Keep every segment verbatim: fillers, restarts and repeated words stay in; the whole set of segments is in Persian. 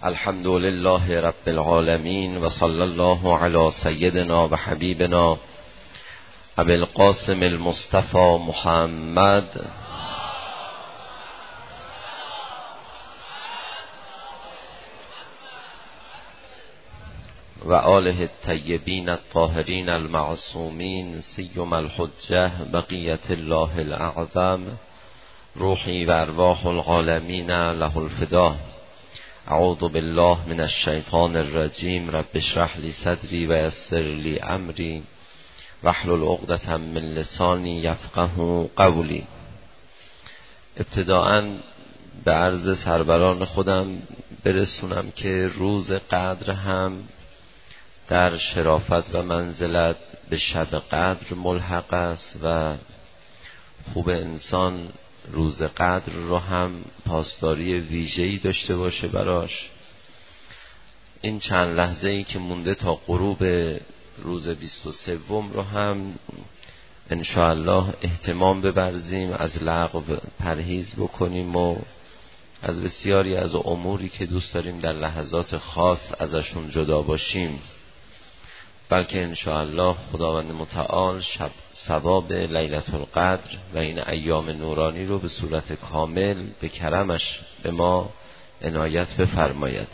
الحمد لله رب العالمين و صلی الله علی سیدنا و حبیبنا ابی القاسم المصطفى محمد و آله الطیبین الطاهرین المعصومین سیما الحجة بقیة الله الاعظم روحی و ارواح العالمین له الفدا. اعوذ بالله من الشیطان الرجیم. رب اشرح لی صدری و یسر لی امری واحلل عقدة من لسانی یفقهوا قولی. ابتداءً به عرض سروران خودم برسونم که روز قدر هم در شرافت و منزلت به شب قدر ملحق است و خوب انسان روز قدر رو هم پاسداری ویژه‌ای داشته باشه براش. این چند لحظه ای که مونده تا غروب روز بیست و سوم رو هم انشاءالله اهتمام ببرزیم، از لغو پرهیز بکنیم و از بسیاری از اموری که دوست داریم در لحظات خاص ازشون جدا باشیم، بلکه انشاءالله خداوند متعال شب ثواب لیلة القدر و این ایام نورانی رو به صورت کامل به کرمش به ما عنایت بفرماید.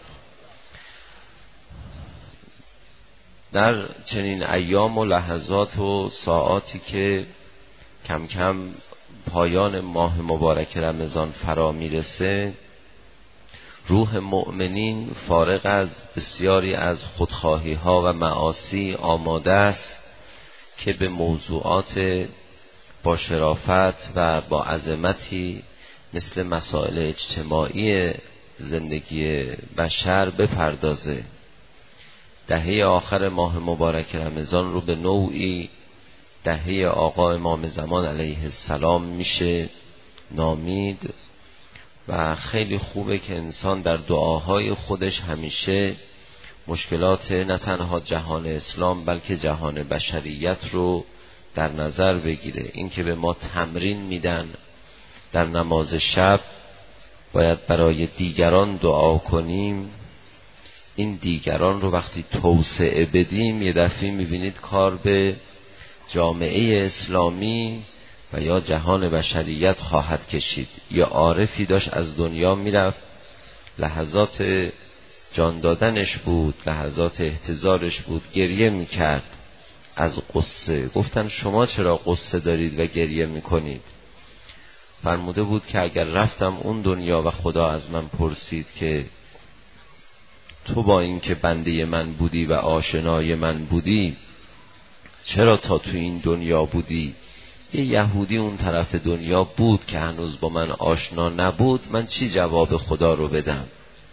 در چنین ایام و لحظات و ساعاتی که کم کم پایان ماه مبارک رمضان فرا میرسه، روح مؤمنین فارغ از بسیاری از خودخواهی ها و معاصی آماده است که به موضوعات با شرافت و با عظمتی مثل مسائل اجتماعی زندگی بشر بپردازه. دهه آخر ماه مبارک رمضان رو به نوعی دهه آقا امام زمان علیه السلام میشه نامید و خیلی خوبه که انسان در دعاهای خودش همیشه مشکلات نه تنها جهان اسلام بلکه جهان بشریت رو در نظر بگیره. این که به ما تمرین میدن در نماز شب باید برای دیگران دعا کنیم، این دیگران رو وقتی توسعه بدیم یه دفعه میبینید کار به جامعه اسلامی و یا جهان بشریت خواهد کشید. یا عارفی داشت از دنیا میرفت، لحظات جان دادنش بود، لحظات احتضارش بود، گریه میکرد از قصه. گفتن شما چرا قصه دارید و گریه میکنید؟ فرموده بود که اگر رفتم اون دنیا و خدا از من پرسید که تو با این که بنده من بودی و آشنای من بودی چرا تا تو این دنیا بودی؟ یه یهودی اون طرف دنیا بود که هنوز با من آشنا نبود، من چی جواب خدا رو بدم؟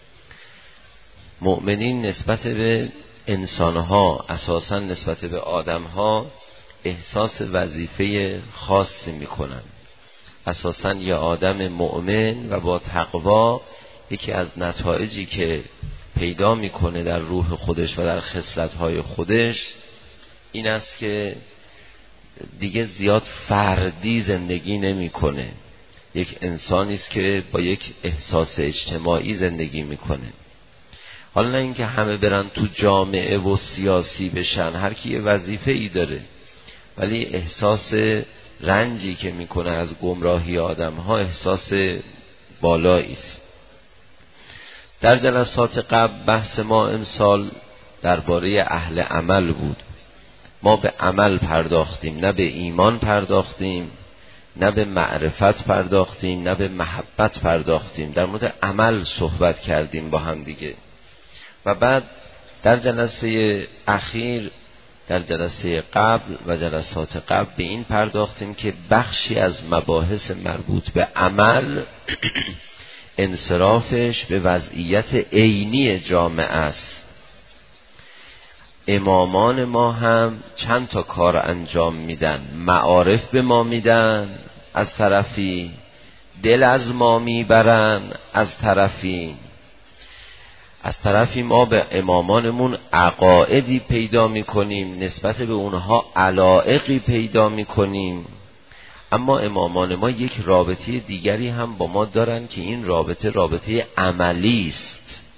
مؤمنین نسبت به انسانها، اساساً نسبت به آدمها احساس وظیفه خاصی میکنن. اساساً یه آدم مؤمن و با تقوا یکی از نتایجی که پیدا میکنه در روح خودش و در خصلت‌های خودش این است که دیگه زیاد فردی زندگی نمیکنه. یک انسانی است که با یک احساس اجتماعی زندگی میکنه. حالا نه اینکه همه برن تو جامعه و سیاسی بشن، هر کی یه وظیفه ای داره، ولی احساس رنجی که میکنه از گمراهی آدم ها احساس بالایی است. در جلسات قبل بحث ما امسال درباره اهل عمل بود. ما به عمل پرداختیم، نه به ایمان پرداختیم، نه به معرفت پرداختیم، نه به محبت پرداختیم. در مورد عمل صحبت کردیم با هم دیگه. و بعد در جلسه اخیر، در جلسه قبل و جلسات قبل به این پرداختیم که بخشی از مباحث مربوط به عمل انصرافش به وضعیت عینی جامعه است. امامان ما هم چند تا کار انجام میدن، معارف به ما میدن از طرفی، دل از ما میبرن از طرفی. از طرفی ما به امامانمون عقایدی پیدا میکنیم، نسبت به اونها علایقی پیدا میکنیم، اما امامان ما یک رابطه دیگری هم با ما دارن که این رابطه رابطه عملی است.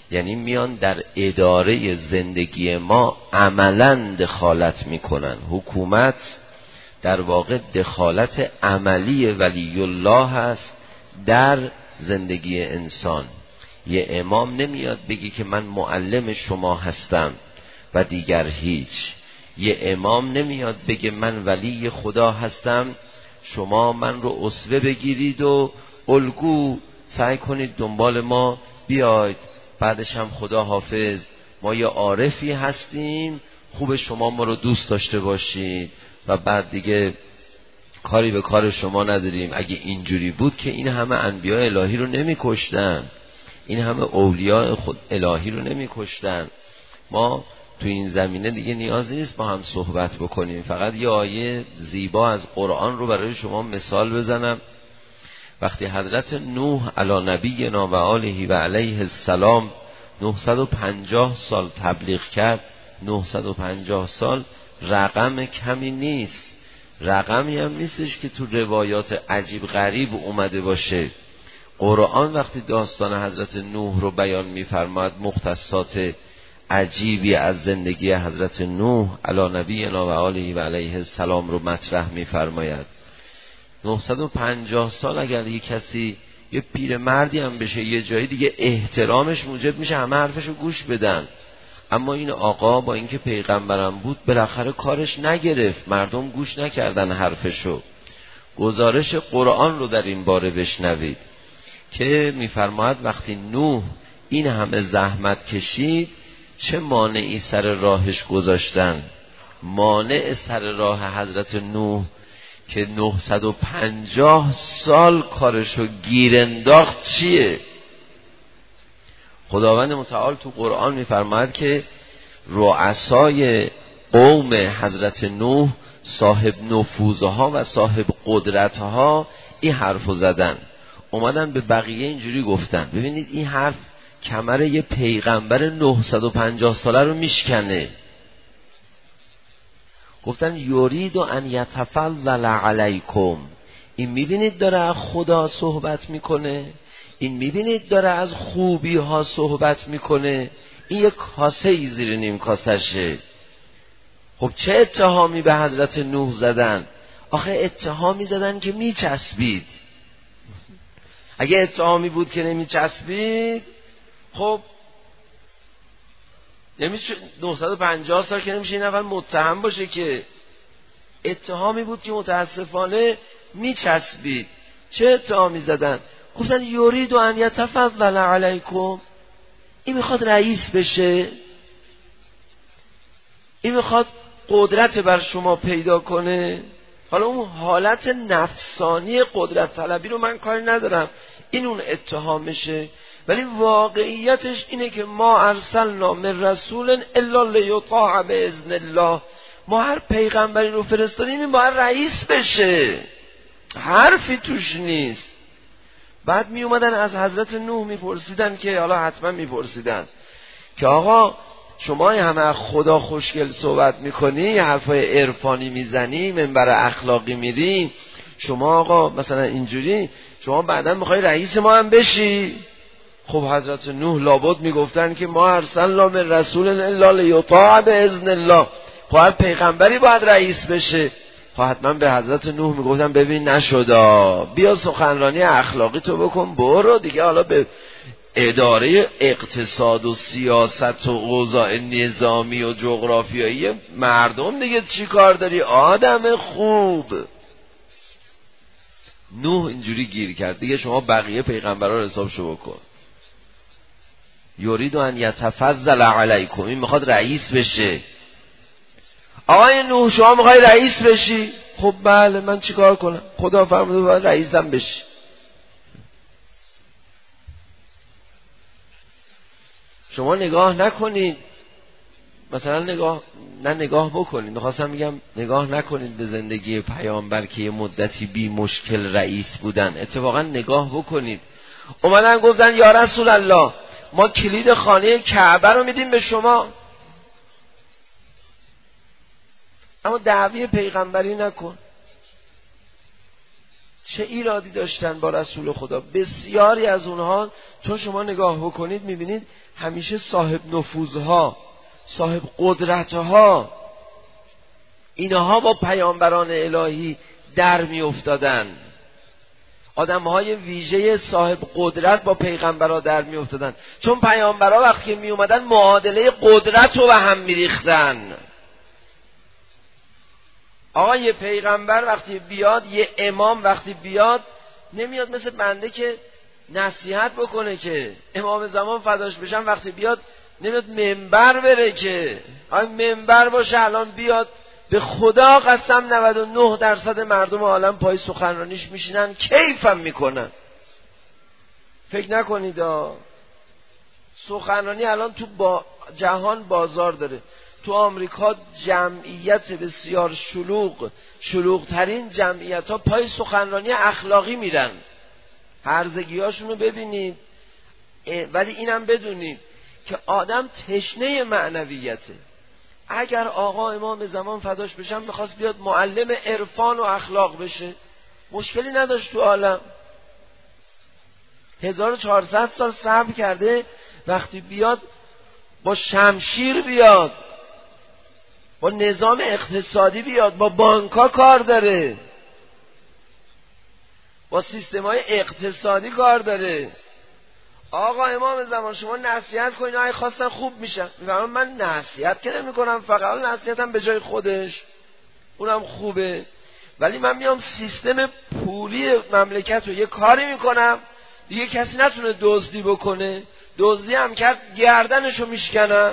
یعنی میان در اداره زندگی ما عملاً دخالت میکنن. حکومت در واقع دخالت عملی ولی الله هست در زندگی انسان. یه امام نمیاد بگی که من معلم شما هستم و دیگر هیچ. یه امام نمیاد بگه من ولی خدا هستم، شما من رو اسوه بگیرید و الگو سعی کنید دنبال ما بیاید، بعدش هم خدا حافظ، ما یه عارفی هستیم، خوب شما ما رو دوست داشته باشید و بعد دیگه کاری به کار شما نداریم. اگه اینجوری بود که این همه انبیاء الهی رو نمی کشتن، این همه اولیاء خود الهی رو نمی کشتن. ما تو این زمینه دیگه نیاز نیست با هم صحبت بکنیم. فقط یه آیه زیبا از قرآن رو برای شما مثال بزنم. وقتی حضرت نوح علی نبینا و آله و علیه السلام نهصد و پنجاه سال تبلیغ کرد، نهصد و پنجاه سال رقم کمی نیست، رقمی هم نیستش که تو روایات عجیب غریب اومده باشه. قرآن وقتی داستان حضرت نوح رو بیان می‌فرماید، مختصات عجیبی از زندگی حضرت نوح علی نبینا و آله و علیه السلام رو مطرح می‌فرماید. نهصد و پنجاه سال اگر یک کسی یه پیر مردی هم بشه یه جایی دیگه احترامش موجب میشه همه حرفشو گوش بدن. اما این آقا با اینکه پیغمبرم بود بالاخره کارش نگرفت، مردم گوش نکردن حرفشو. گزارش قرآن رو در این باره بشنوید که میفرماید وقتی نوح این همه زحمت کشید چه مانعی سر راهش گذاشتن. مانع سر راه حضرت نوح که نهصد و پنجاه سال کارشو گیر انداخت چیه؟ خداوند متعال تو قرآن میفرماید که رؤسای قوم حضرت نوح، صاحب نفوذها و صاحب قدرتها این حرفو زدن، اومدن به بقیه اینجوری گفتن ببینید این حرف کمر یه پیغمبر نهصد و پنجاه ساله رو میشکنه. گفتن یورید و ان یتفضل علیکم، این میبینید داره از خدا صحبت میکنه، این میبینید داره از خوبی ها صحبت میکنه، این یک کاسه ای زیر نیم کاسشه. خب چه اتهامی به حضرت نوح زدن؟ آخه اتهامی زدن که میچسبید. اگه اتهامی بود که نمیچسبید خب نمیشه نهصد و پنجاه سال که نمیشه این نفر متهم باشه که. اتهامی بود که متاسفانه میچسبید. چه اتهامی زدن؟ گفتن یورید و ان یتفضل علیکم، این میخواد رئیس بشه، این میخواد قدرت بر شما پیدا کنه. حالا اون حالت نفسانی قدرت طلبی رو من کاری ندارم، این اون اتهامشه، ولی واقعیتش اینه که ما ارسلنا من رسول الا لیطاع باذن الله، ما هر پیغمبری رو فرستادیم این باید رئیس بشه، حرفی توش نیست. بعد می اومدن از حضرت نوح میپرسیدن که حالا حتما میپرسیدن که آقا شما همه خدا خوشگل صحبت میکنی، حرفای عرفانی میزنی، منبر اخلاقی میری، شما آقا مثلا اینجوری، شما بعدا میخوای رئیس ما هم بشی؟ خب حضرت نوح لابد میگفتن که ما ارسلنا من رسول الا لیطاع باذن الله، خب هر پیغمبری باید رئیس بشه. خب حتما به حضرت نوح میگفتن ببین نشدا، بیا سخنرانی اخلاقی تو بکن برو دیگه، حالا به اداره اقتصاد و سیاست و اوضاع نظامی و جغرافیایی مردم دیگه چی کار داری آدم خوب. نوح اینجوری گیر کرد دیگه، شما بقیه پیغمبرها رو حسابشو بکن. یورید ان یتفضل علیکم، این میخواد رئیس بشه. آقای نوح شما میخوای رئیس بشی؟ خب بله، من چیکار کنم؟ خدا فرموده باید رئیسم بشی. شما نگاه نکنید، مثلا نگاه نه نگاه بکنید، میخواستم میگم نگاه نکنید به زندگی پیامبر که یه مدتی بی مشکل رئیس بودن، اتفاقا نگاه بکنید. اومدن گفتن یا رسول الله ما کلید خانه کعبه رو میدیم به شما، اما دعوی پیغمبری نکن. چه ایرادی داشتن با رسول خدا. بسیاری از اونها چون شما نگاه بکنید میبینید همیشه صاحب نفوذها، صاحب قدرتها، اینها با پیامبران الهی در می افتادن. آدمهای ویژه صاحب قدرت با پیغمبرها در می افتادن، چون پیامبرها وقتی می اومدن معادله قدرت رو به هم می ریختن. آقا یه پیغمبر وقتی بیاد، یه امام وقتی بیاد، نمیاد مثل بنده که نصیحت بکنه که امام زمان فداش بشن وقتی بیاد نمیاد منبر بره که آقا منبر باشه الان بیاد به خدا قسم نود و نه درصد مردم عالم پای سخنرانیش میشینن کیفم میکنن. فکر نکنید آه. سخنرانی الان تو با جهان بازار داره. تو آمریکا جمعیت بسیار شلوغ، شلوغ ترین جمعیت ها پای سخنرانی اخلاقی میرن. هرزگی هاشونو ببینید. ولی اینم بدونید که آدم تشنه معنویته. اگر آقا امام زمان فداش بشن میخواست بیاد معلم عرفان و اخلاق بشه، مشکلی نداشت تو عالم. هزار و چهارصد سال صبر کرده، وقتی بیاد با شمشیر بیاد، با نظام اقتصادی بیاد، با بانکا کار داره، با سیستم‌های اقتصادی کار داره. آقا امام زمان شما نصیحت کنید، اگه خواستن خوب میشن. میگم من نصیحت که نمی کنم، فقط نصیحتم به جای خودش، اونم خوبه، ولی من میام سیستم پولی مملکت رو یه کاری میکنم دیگه کسی نتونه دزدی بکنه، دزدی هم کرد گردنشو میشکنم.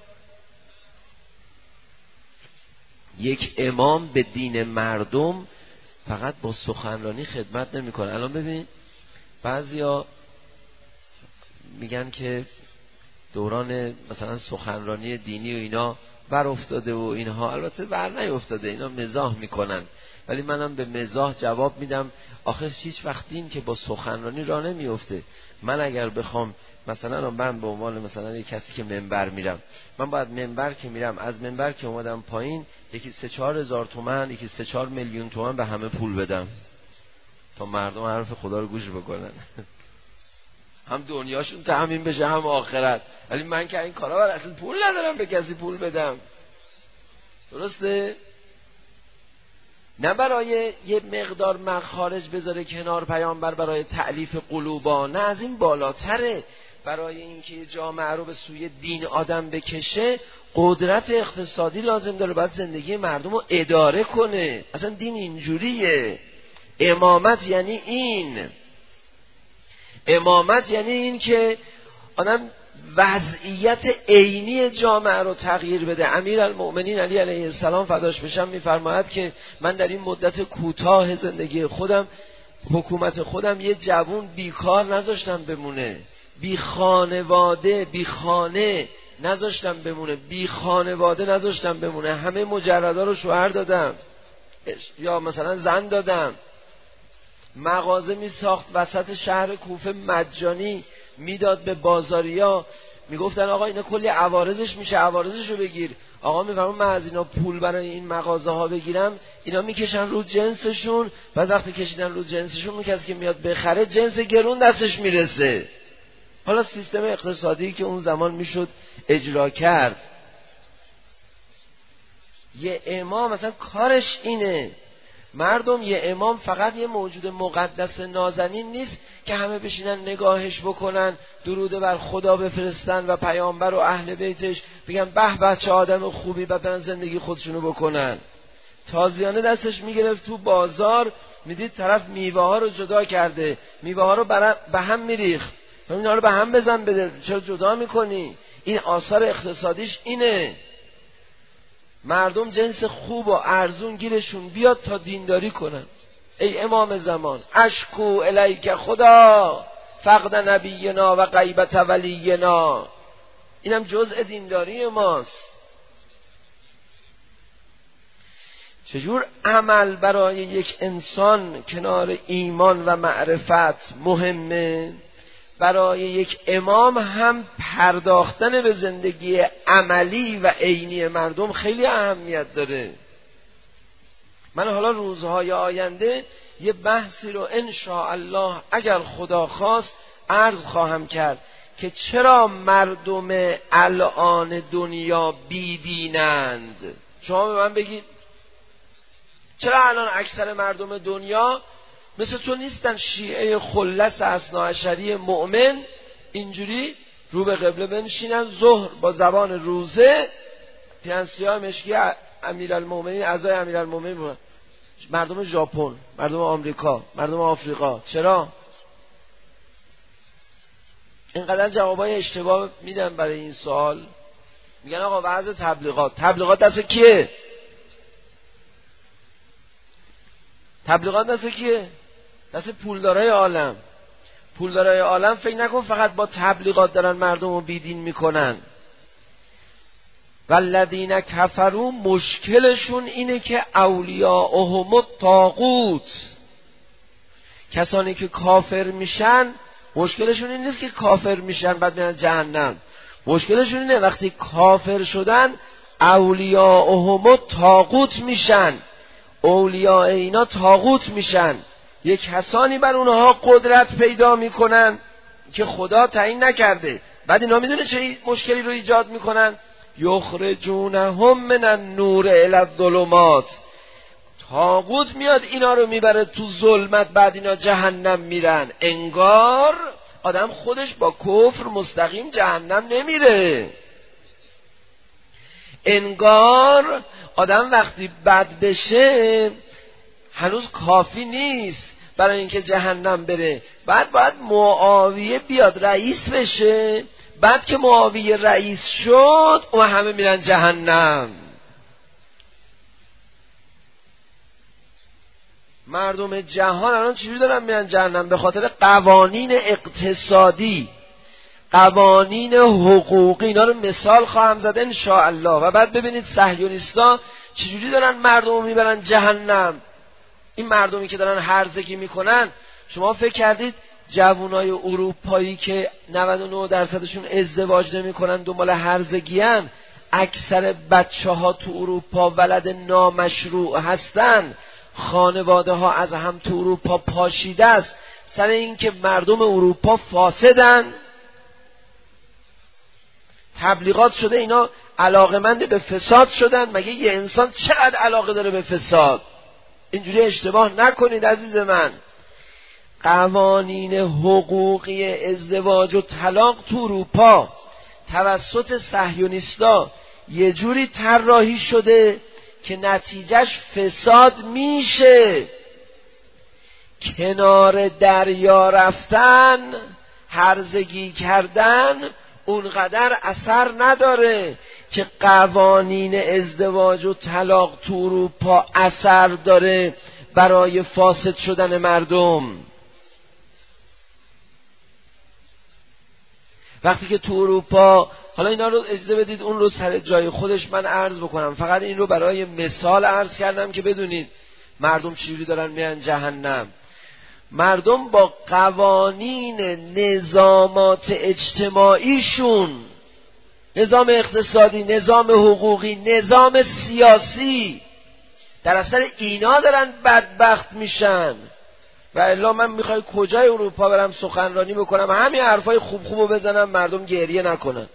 یک امام به دین مردم فقط با سخنرانی خدمت نمیکنه. الان ببین بعضیا میگن که دوران مثلا سخنرانی دینی و اینا بر افتاده و اینها، البته بر نیافتاده، اینا مزاح میکنن، ولی منم به مزاح جواب میدم آخه هیچ وقت دین که با سخنرانی راه نمیفته. من اگر بخوام مثلا من به عنوان مثلا یک کسی که منبر میرم، من باید منبر که میرم از منبر که اومدم پایین یکی سه چهار هزار تومن، یکی سه چهار میلیون تومن به همه پول بدم تا مردم حرف خدا رو گوش بکنن. هم دنیاشون تامین بشه هم آخرت. ولی من که این کارا برای اصلا پول ندارم به کسی پول بدم. درسته؟ نه برای یه مقدار مخارج بذاره کنار پیامبر برای تألیف قلوبا، نه از این بالاتره. برای اینکه جامعه رو به سوی دین آدم بکشه قدرت اقتصادی لازم داره، باید زندگی مردم رو اداره کنه. اصلا دین اینجوریه. امامت یعنی این. امامت یعنی این که آدم وضعیت عینی جامعه رو تغییر بده. امیرالمؤمنین علی علیه السلام فداش بشم میفرماید که من در این مدت کوتاه زندگی خودم، حکومت خودم، یه جوون بیکار نذاشتم بمونه، بی خانواده، بی خانه نذاشتم بمونه، بی خانواده نذاشتم بمونه، همه مجردا رو شوهر دادم یا مثلا زن دادم. مغازه می ساخت وسط شهر کوفه مجانی، میداد به بازاریا، میگفتن آقا اینا کلی عوارضش میشه، عوارضشو بگیر. آقا میفرمون من از اینا پول برای این مغازه ها بگیرم، اینا میکشن رو جنسشون، بعد وقتی کشیدن رو جنسشون اون کسی که میاد بخره جنس گرون دستش میرسه. حالا سیستم اقتصادی که اون زمان میشد اجرا کرد. یه امام مثلا کارش اینه. مردم یه امام فقط یه موجود مقدس نازنین نیست که همه بشینن نگاهش بکنن، درود بر خدا بفرستن و پیامبر و اهل بیتش بگن به بچه آدم خوبی و برن زندگی خودشونو بکنن. تازیانه دستش میگرفت تو بازار، میدید طرف میوه ها رو جدا کرده، میوه ها رو به هم میریخت، اینا رو به هم بزن بده، چرا جدا میکنی؟ این آثار اقتصادیش اینه. مردم جنس خوب و ارزون گیرشون بیاد تا دینداری کنن. ای امام زمان اشکو الیک خدا فقد نبینا و غیبت ولینا. اینم جزء دینداری ماست. چجور عمل برای یک انسان کنار ایمان و معرفت مهمه، برای یک امام هم پرداختن به زندگی عملی و عینی مردم خیلی اهمیت داره. من حالا روزهای آینده یه بحثی رو ان شاء الله اگر خدا خواست عرض خواهم کرد که چرا مردم الان دنیا بیدینند. شما به من بگید چرا الان اکثر مردم دنیا مثل تو نیستن؟ شیعه خلص اثناعشری مؤمن اینجوری رو به قبله بنشینن، ظهر با زبان روزه پیرهن سیاه مشکی امیرالمومنین اعضای امیرالمومنین بودن. مردم ژاپن، مردم آمریکا، مردم آفریقا چرا؟ اینقدر جوابای اشتباه میدن برای این سوال. میگن آقا وضع تبلیغات، تبلیغات دست کیه؟ تبلیغات دست کیه؟ دست پولدارای عالم. پولدارای عالم فکر نکن فقط با تبلیغات دارن مردم رو بیدین میکنن. والذین کفروا مشکلشون اینه که اولیاءهم الطاغوت، کسانی که کافر میشن مشکلشون این نیست که کافر میشن بعد میرن جهنم. مشکلشون اینه وقتی کافر شدن اولیاءهم الطاغوت میشن، اولیاء اینا طاغوت میشن. یک کسانی بر اونها قدرت پیدا میکنن که خدا تعیین نکرده. بعد اینا میدونه چه مشکلی رو ایجاد میکنن؟ یخرجونهم من النور الی الظلمات. طاغوت میاد اینا رو میبره تو ظلمت، بعد اینا جهنم میرن. انگار آدم خودش با کفر مستقیم جهنم نمیره، انگار آدم وقتی بد بشه هنوز کافی نیست برای اینکه جهنم بره، بعد باید معاویه بیاد رئیس بشه، بعد که معاویه رئیس شد و همه میرن جهنم. مردم جهان الان چجوری دارن میرن جهنم؟ به خاطر قوانین اقتصادی، قوانین حقوقی. اینا رو مثال خواهم زد ان شاء الله. و بعد ببینید صهیونیستا چجوری دارن مردم رو میبرن جهنم. این مردمی که دارن هرزگی میکنن، شما فکر کردید جوانای اروپایی که نود و نه درصدشون ازدواج نمیکنن دنبال هرزگیان، اکثر بچه ها تو اروپا ولد نامشروع هستن، خانواده ها از هم تو اروپا پاشیده است سر این که مردم اروپا فاسدن. تبلیغات شده اینا علاقمند به فساد شدن. مگه یه انسان چقدر علاقه داره به فساد؟ اینجوری اشتباه نکنید عزیز من. قوانین حقوقی ازدواج و طلاق تو اروپا توسط صهیونیستا یه جوری طراحی شده که نتیجهش فساد میشه. کنار دریا رفتن، هرزگی کردن اونقدر اثر نداره که قوانین ازدواج و طلاق تو اروپا اثر داره برای فاسد شدن مردم. وقتی که تو اروپا، حالا اینا رو اجازه بدید اون رو سر جای خودش من عرض بکنم، فقط این رو برای مثال عرض کردم که بدونید مردم چجوری دارن میرن جهنم. مردم با قوانین نظامات اجتماعیشون، نظام اقتصادی، نظام حقوقی، نظام سیاسی، در اثر اینا دارن بدبخت میشن. و الا من میخوای کجای اروپا برم سخنرانی بکنم همین حرفای خوب خوبو بزنم مردم گریه نکنن؟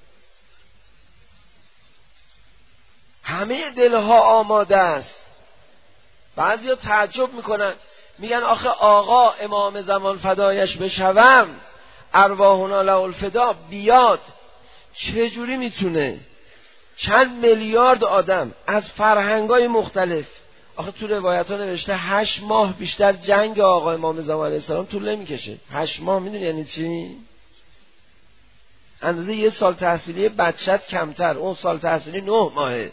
همه دلها آماده است. بعضیا تعجب میکنن، میگن آخه آقا امام زمان فدایش بشوم ارواحنا له الفدا بیاد، چجوری میتونه چند میلیارد آدم از فرهنگای مختلف، آخه تو روایت ها نوشته هشت ماه بیشتر جنگ آقا امام زمان علیه السلام طول نمیکشه. هشت ماه میدونی یعنی چی؟ اندازه یه سال تحصیلی بچت کمتر، اون سال تحصیلی نه ماهه.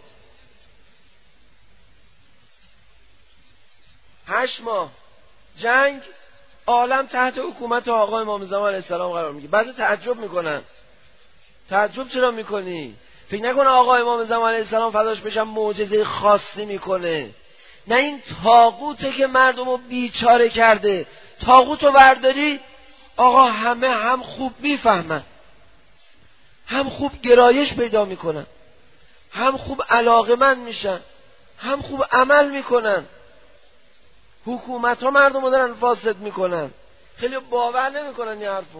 هشت ماه جنگ، عالم تحت حکومت آقا امام زمان علیه السلام قرار میگیره. بعضی تعجب میکنن. تعجب چرا میکنی؟ فکر نکنه آقا امام زمان علیه السلام فداش بشم معجزه خاصی میکنه. نه، این طاغوته که مردم رو بیچاره کرده. طاغوت رو برداری آقا همه هم خوب میفهمن، هم خوب گرایش پیدا میکنن، هم خوب علاقمند میشن، هم خوب عمل میکنن. حکومت ها مردم رو دارن فاسد میکنن. خیلی باور نمیکنن این حرفو.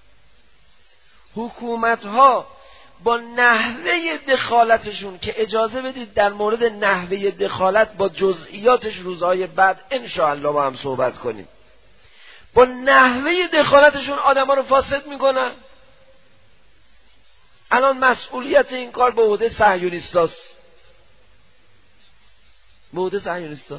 حکومت ها با نحوه دخالتشون که اجازه بدید در مورد نحوه دخالت با جزئیاتش روزهای بعد انشاءالله با هم صحبت کنیم، با نحوه دخالتشون آدم ها رو فاسد میکنن. الان مسئولیت این کار به عهده صهیونیستاست، به عهده صهیونیستا.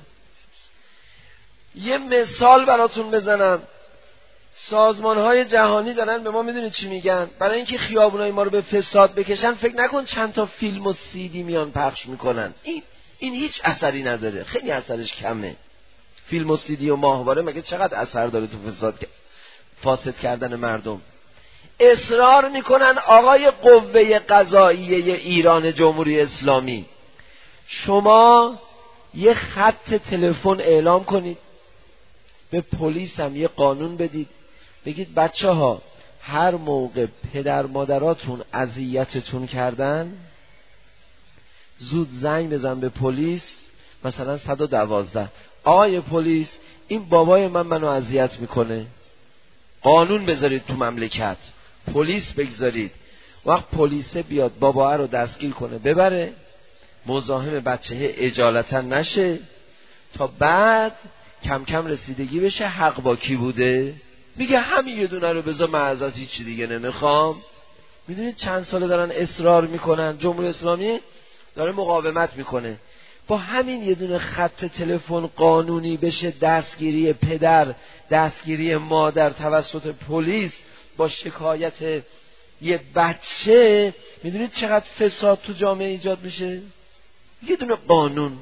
یه مثال براتون بزنم. سازمان های جهانی دارن به ما میدونید چی میگن؟ برای اینکه خیابونای ما رو به فساد بکشن فکر نکن چند تا فیلم و سیدی میان پخش میکنن. این این هیچ اثری نداره، خیلی اثرش کمه. فیلم و سیدی و ماهواره مگه چقدر اثر داره تو فساد فاسد کردن مردم؟ اصرار میکنن آقای قوه قضاییه ایران جمهوری اسلامی، شما یه خط تلفن اعلام کنید، به پلیس هم یه قانون بدید، بگید بچه ها هر موقع پدر مادراتون اذیتتون کردن زود زنگ بزن به پلیس، مثلا صد و دوازده، آقای پلیس این بابای من منو اذیت میکنه. قانون بذارید تو مملکت، پلیس بگذارید، وقت پلیس بیاد بابا رو دستگیر کنه ببره، مزاحم بچه اجالتا نشه، تا بعد کم کم رسیدگی بشه حق با کی بوده. میگه همین یه دونه رو بذار، من ازت هیچ دیگه نمیخوام. میدونید چند ساله دارن اصرار میکنن؟ جمهوری اسلامی داره مقاومت میکنه. با همین یه دونه خط تلفن قانونی بشه دستگیری پدر، دستگیری مادر توسط پلیس با شکایت یه بچه، میدونید چقدر فساد تو جامعه ایجاد میشه؟ یه دونه قانون.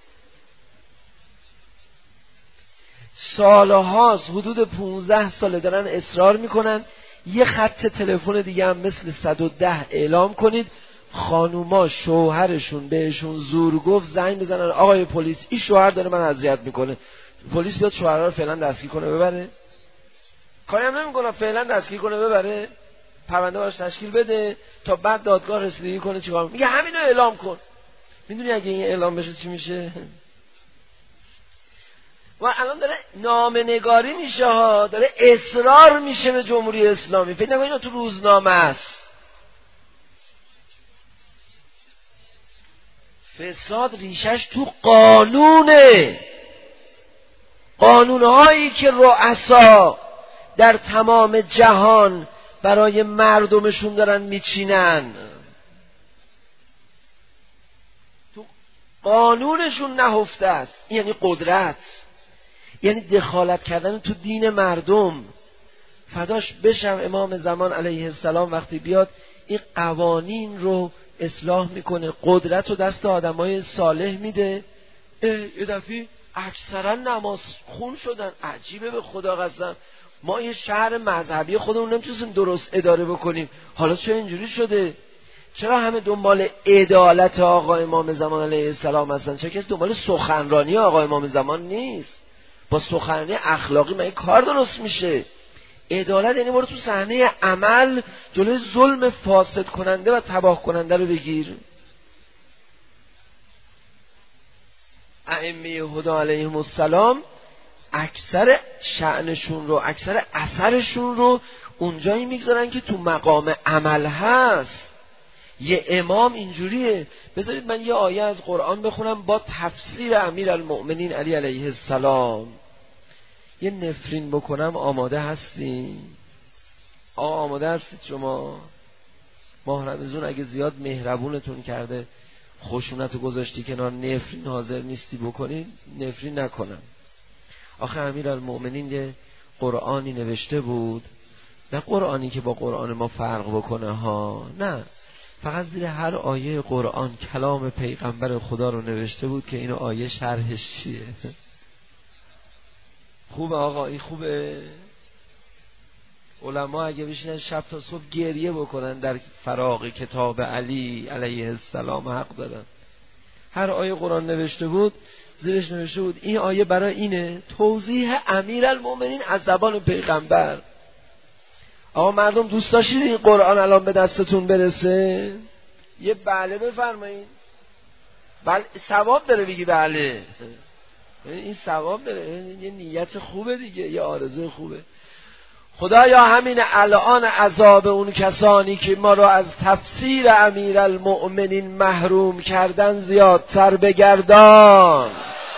سالهاست، حدود پونزده ساله دارن اصرار میکنن یه خط تلفن دیگه هم مثل صد و ده اعلام کنید، خانوما شوهرشون بهشون زور گفت زنگ بزنن آقای پلیس این شوهر داره من اذیت میکنه، پلیس بیاد شوهرها رو فعلا دستگیر کنه ببره. کاری هم نمیکنه، فعلا دستگیر کنه ببره، پرونده باش تشکیل بده تا بعد دادگاه رسیدگی کنه. چیکار میگه؟ همینو اعلام کن. میدونی اگه این اعلام بشه چی میشه؟ و الان داره نامه‌نگاری میشه ها، داره اصرار میشه به جمهوری اسلامی. فکر نکنید اینا تو روزنامه است. فساد ریشش تو قانونه، قانونهایی که رؤسا در تمام جهان برای مردمشون دارن میچینن، تو قانونشون نهفته است. یعنی قدرت، یعنی دخالت کردن تو دین مردم. فداش بشم امام زمان علیه السلام وقتی بیاد این قوانین رو اصلاح میکنه، قدرت رو دست آدمای صالح میده. یه دفعه اکثرا نماز خون شدن. عجیبه به خدا قسم، ما یه شهر مذهبی خودمون نمیتونیم درست اداره بکنیم، حالا چرا اینجوری شده؟ چرا همه دنبال عدالت آقا امام زمان علیه السلام هستن؟ چرا کسی دنبال سخنرانی آقا امام زمان نیست؟ با سخنرانی اخلاقی من کار درست میشه. عدالت یعنی برو تو صحنه عمل جلوی ظلم فاسد کننده و تباه کننده رو بگیر. ائمه هدی علیهم السلام اکثر شأنشون رو، اکثر اثرشون رو اونجایی میگذارن که تو مقام عمل هست. یه امام اینجوریه. بذارید من یه آیه از قرآن بخونم با تفسیر امیرالمؤمنین علی علیه السلام. یه نفرین بکنم. آماده هستین؟ آقا آماده هستید شما؟ ماه رمضان اگه زیاد مهربونتون کرده خشونت گذاشتی کنار، نفرین حاضر نیستی بکنین، نفرین نکنم. آخه امیرالمؤمنین یه قرآنی نوشته بود، نه قرآنی که با قرآن ما فرق بکنه ها، نه، فقط زیر هر آیه قرآن کلام پیغمبر خدا رو نوشته بود که این آیه شرحش چیه. خوبه آقا، این خوبه. علما اگه بشینن شب تا صبح گریه بکنن در فراغ کتاب علی علیه السلام حق دارن. هر آیه قرآن نوشته بود زیرش نوشته بود این آیه برای اینه، توضیح امیرالمؤمنین از زبان پیغمبر. آقا مردم دوست داشتید این قرآن الان به دستتون برسه؟ یه بله بفرمایید. بله ثواب داره بگی بله. این ثواب داره، یه نیت خوبه دیگه، یه آرزوی خوبه. خدایا همین الان عذاب اون کسانی که ما را از تفسیر امیرالمؤمنین محروم کردن زیادتر بگردان.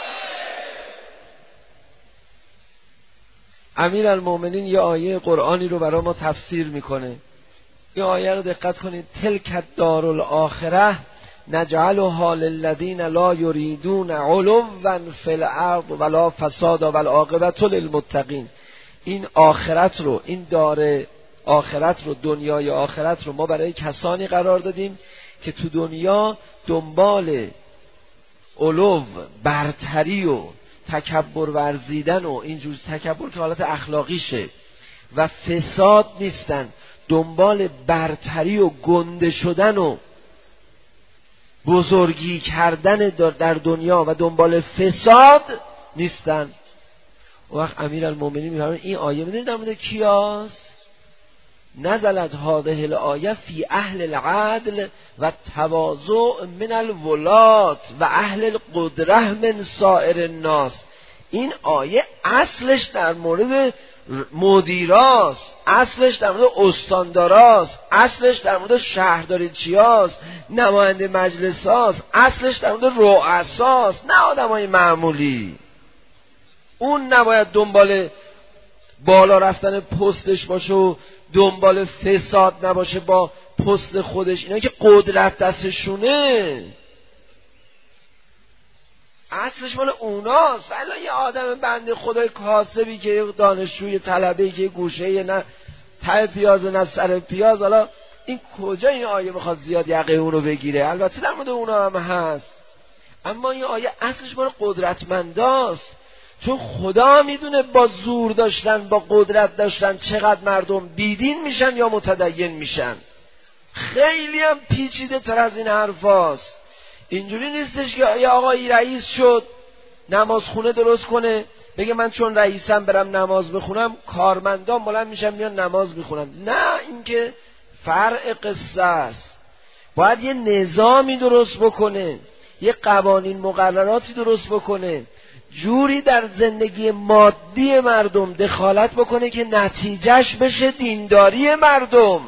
امیرالمؤمنین یه آیه قرآنی رو برای ما تفسیر میکنه. این آیه رو دقت کنید. تلک الدار الاخره نجعلها للذین لا یریدون علوا فی الارض ولا فسادا والعاقبة للمتقین. این آخرت رو، این دار آخرت رو، دنیای آخرت رو ما برای کسانی قرار دادیم که تو دنیا دنبال علو، برتری و تکبر ورزیدن و اینجور تکبر که حالت اخلاقیشه و فساد نیستن، دنبال برتری و گنده شدن و بزرگی کردن در دنیا و دنبال فساد نیستن. و وقت امیرالمؤمنین میفرمایند این آیه میدونید در مورد کیاست؟ نزلت هذه الآیه فی اهل العدل و تواضع من الولات و اهل القدره من سائر الناس. این آیه اصلش در مورد مدیراست، اصلش در مورد استانداراست، اصلش در مورد شهرداری چیاست، نماینده مجلساست، اصلش در مورد رؤساست، نه آدمای معمولی. اون نباید دنبال بالا رفتن پستش باشه و دنبال فساد نباشه با پست خودش. اینا که قدرت دستشونه اصلش مال اوناست. ولی یه آدم بنده خدای کاسبی که دانشجوی طلبه‌ای که گوشه نه ته پیاز نه سر پیاز، حالا این کجا این آیه میخواد زیاد یقه اونو بگیره؟ البته در مورد اونا هم هست، اما این آیه اصلش مال قدرتمنداست. چون خدا میدونه با زور داشتن، با قدرت داشتن چقدر مردم بیدین میشن یا متدین میشن. خیلی هم پیچیده تر از این حرفاست. اینجوری نیستش که یه آقایی رئیس شد نماز خونه درست کنه بگه من چون رئیسم برم نماز بخونم، کارمندان بلند میشن میان نماز میخونن. نه، این که فرع قصه است. باید یه نظامی درست بکنه، یه قوانین مقرراتی درست بکنه، جوری در زندگی مادی مردم دخالت بکنه که نتیجهش بشه دینداری مردم.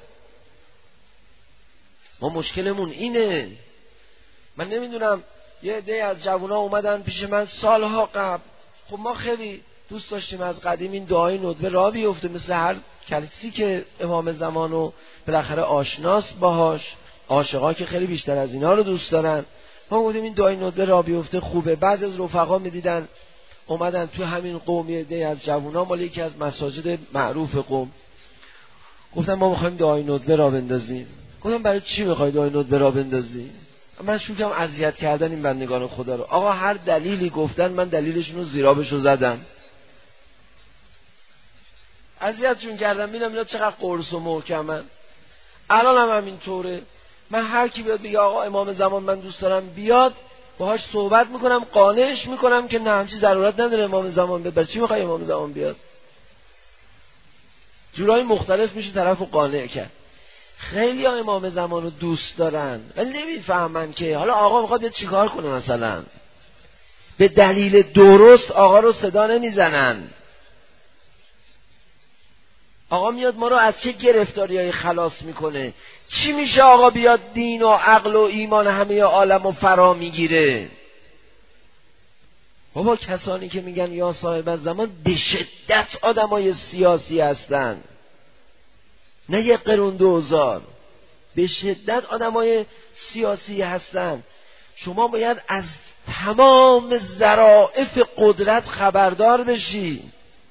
ما مشکلمون اینه. من نمیدونم، یه عده از جوونا اومدن پیش من سالها قبل. خب ما خیلی دوست داشتیم از قدیم این دعای ندبه راه بیفته، مثل هر کسی که امام زمانو بالاخره آشناس باهاش، عاشقا که خیلی بیشتر از اینا رو دوست دارن. ما گفتیم این دعای ندبه راه بیفته خوبه. بعد از رفقا میدیدن اومدن تو همین قوم یه عده از جوونا مال یکی از مساجد معروف قوم، گفتن ما میخوایم دعای ندبه راه بندازیم. گفتم برای چی میخوای دعای ندبه راه بندازی؟ من شوکم اذیت کردن این بندگان خدا رو. آقا هر دلیلی گفتن، من دلیلشون رو زیرابشو زدم، اذیتشون کردم. ببینم اینا چقدر قرص و محکمن. الان هم همینطوره. من هر کی بیاد بگه آقا امام زمان من دوست دارم بیاد، باهاش صحبت میکنم، قانعش میکنم که نه همچی ضرورت نداره امام زمان بیاد. برای چی میخوای امام زمان بیاد؟ جورای مختلف میشه طرفو قانع کرد. خیلی ها امام زمان رو دوست دارن ولی نمیفهمن که حالا آقا میخواد بیاد چیکار کنه. مثلا به دلیل درست آقا رو صدا نمیزنن. آقا میاد ما رو از چه گرفتاریای خلاص میکنه. چی میشه آقا بیاد دین و عقل و ایمان همه عالم رو فرا میگیره؟ بابا کسانی که میگن یا صاحب الزمان به شدت آدمای سیاسی هستن، نه یه قرون دوزار، به شدت آدمای سیاسی هستن. شما باید از تمام ظرافت قدرت خبردار بشی.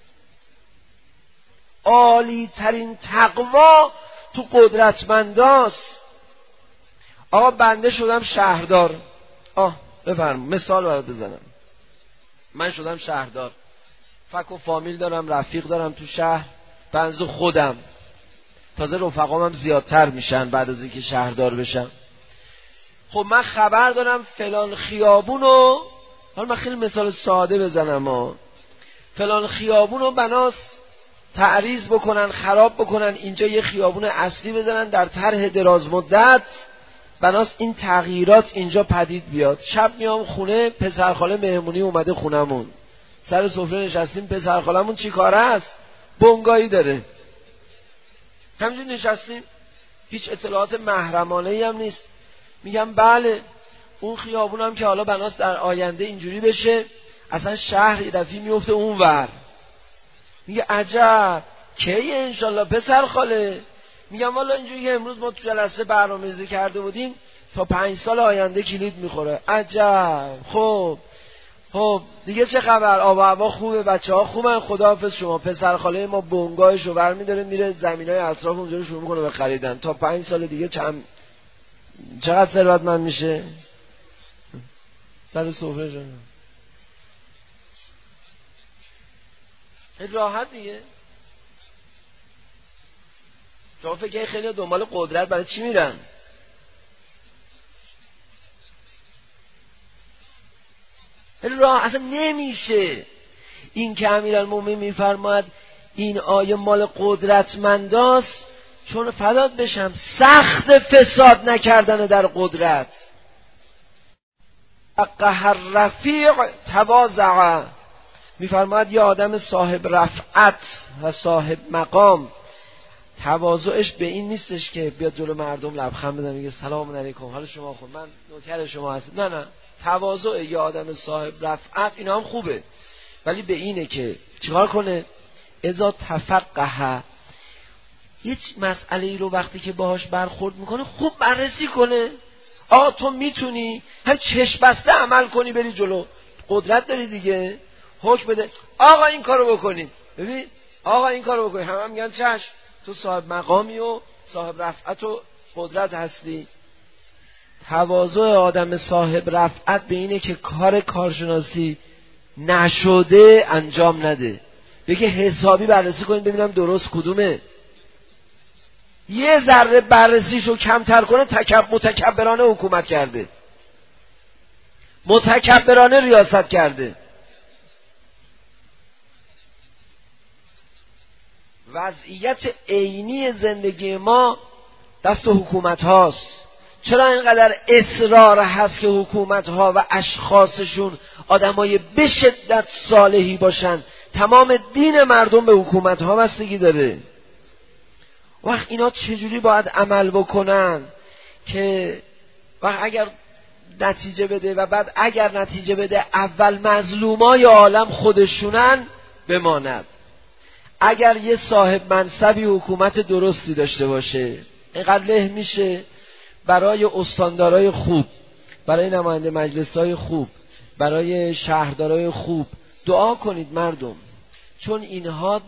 عالی ترین تقوا تو قدرتمنداست. آقا بنده شدم شهردار. آه بفرم مثال برات بزنم. من شدم شهردار، فک و فامیل دارم، رفیق دارم تو شهر، بنز خودم، تازه رفقام هم زیادتر میشن بعد از اینکه شهردار بشم. خب من خبر دارم فلان خیابونو، حالا من خیلی مثال ساده بزنم ها، فلان خیابونو بناس تعریض بکنن، خراب بکنن، اینجا یه خیابون اصلی بزنن در طرح دراز مدت، بناست این تغییرات اینجا پدید بیاد. شب میام خونه، پسرخاله مهمونی اومده خونمون، سر سفره نشستیم، پسرخالمون چی کاره است؟ بنگاهی داره، همینجور نشستیم، هیچ اطلاعات محرمانه‌ای هم نیست. میگم بله اون خیابون هم که حالا بناست در آینده اینجوری بشه، اصلا شهر یه دفعه میفته اون ور. میگه عجب کیه انشالله پسر خاله؟ میگم والا اینجوری که امروز ما تو جلسه برنامه‌ریزی کرده بودیم تا پنج سال آینده کلید میخوره. عجب، خب خب دیگه چه خبر؟ آب و هوا خوبه، بچه ها خوبن، خداحافظ شما. پسر خاله ما بنگاهشو برمی‌داره میره زمینای اطراف اونجا رو شروع میکنه به خریدن. تا پنج سال دیگه چند چقدر ثروتمند میشه؟ سر سفره جان خیلی راحت دیگه. شما فکر خیلی دنبال قدرت برای چی میرن؟ خیلی راه اصلا نمیشه. این که امیرالمومنین میفرماید این آیه مال قدرتمنداست، چون فدات بشم سخت فساد نکردن در قدرت. قهر رفیع تواضع، میفرماید یه آدم صاحب رفعت و صاحب مقام تواضعش به این نیستش که بیاد جلو مردم لبخند بزنه میگه سلام علیکم حال شما خوب، من نوکر شما هستم. نه نه، تواضع یه آدم صاحب رفعت اینا هم خوبه، ولی به اینه که چیکار کنه؟ اذا تفقه، یه مسئله ای رو وقتی که باهاش برخورد میکنه خوب بررسی کنه. آقا تو میتونی هم چشم بسته عمل کنی بری جلو، قدرت داری دیگه، حکم بده آقا این کارو بکنی، ببین آقا این کارو بکنی، همه هم میگن چشم، تو صاحب مقامی و صاحب رفعت و قدرت هستی. تواضع آدم صاحب رفعت به اینه که کار کارشناسی نشده انجام نده، بگه حسابی بررسی کنید ببینم درست کدومه. یه ذره بررسیشو کمتر کنه تکب متکبرانه حکومت کرده، متکبرانه ریاست کرده. وضعیت عینی زندگی ما دست حکومت هاست. چرا اینقدر اصرار هست که حکومت ها و اشخاصشون آدمای به شدت صالحی باشن؟ تمام دین مردم به حکومت ها بستگی داره. وقت اینا چجوری باید عمل بکنن که وقت اگر نتیجه بده و بعد اگر نتیجه بده اول مظلومای عالم خودشونن بماند. اگر یه صاحب منصبی حکومت درستی داشته باشه اینقدر له میشه برای استاندارای خوب، برای نماینده مجلسای خوب، برای شهردارای خوب دعا کنید مردم، چون اینها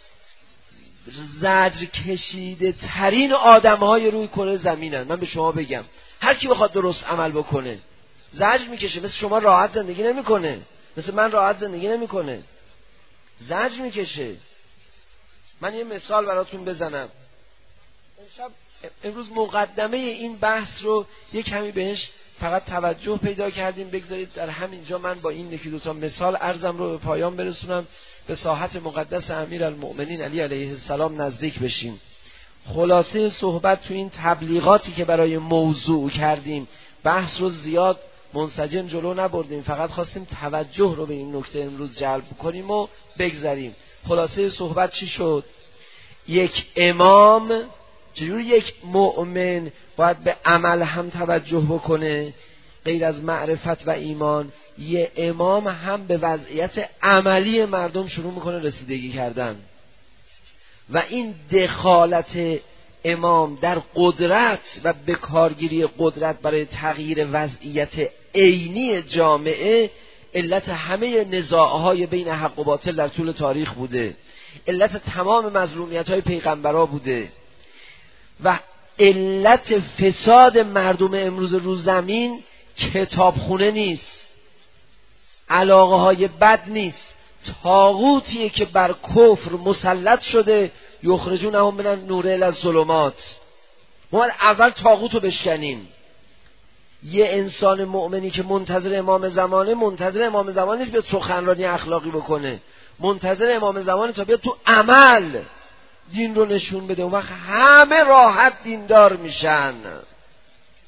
زجر کشیده ترین آدم های روی کره زمینن. من به شما بگم هر کی بخواد درست عمل بکنه زجر میکشه، مثل شما راحت زندگی نمیکنه، مثل من راحت زندگی نمیکنه، زجر میکشه. من یه مثال براتون بزنم. امشب امروز مقدمه این بحث رو یک کمی بهش فقط توجه پیدا کردیم، بگذارید در همینجا من با این یکی دو تا مثال عرضم رو به پایان برسونم، به ساحت مقدس امیرالمؤمنین علی علیه السلام نزدیک بشیم. خلاصه صحبت تو این تبلیغاتی که برای موضوع کردیم، بحث رو زیاد منسجم جلو نبردیم، فقط خواستیم توجه رو به این نکته امروز جلب کنیم و بگذاریم. خلاصه صحبت چی شد؟ یک امام چجوری یک مؤمن باید به عمل هم توجه بکنه غیر از معرفت و ایمان؟ یه امام هم به وضعیت عملی مردم شروع میکنه رسیدگی کردن و این دخالت امام در قدرت و به کارگیری قدرت برای تغییر وضعیت عینی جامعه علت همه نزاعهای بین حق و باطل در طول تاریخ بوده، علت تمام مظلومیت‌های پیغمبرها بوده و علت فساد مردم امروز رو زمین کتابخونه نیست، علاقه های بد نیست، طاغوتیه که بر کفر مسلط شده، یخرجونهم من النور الی الظلمات. ما اول طاغوت رو بشکنیم. یه انسان مؤمنی که منتظر امام زمانه، منتظر امام زمان نیست بیاد سخنرانی اخلاقی بکنه، منتظر امام زمانه تا بیاد تو عمل دین رو نشون بده، اون وقت همه راحت دیندار میشن.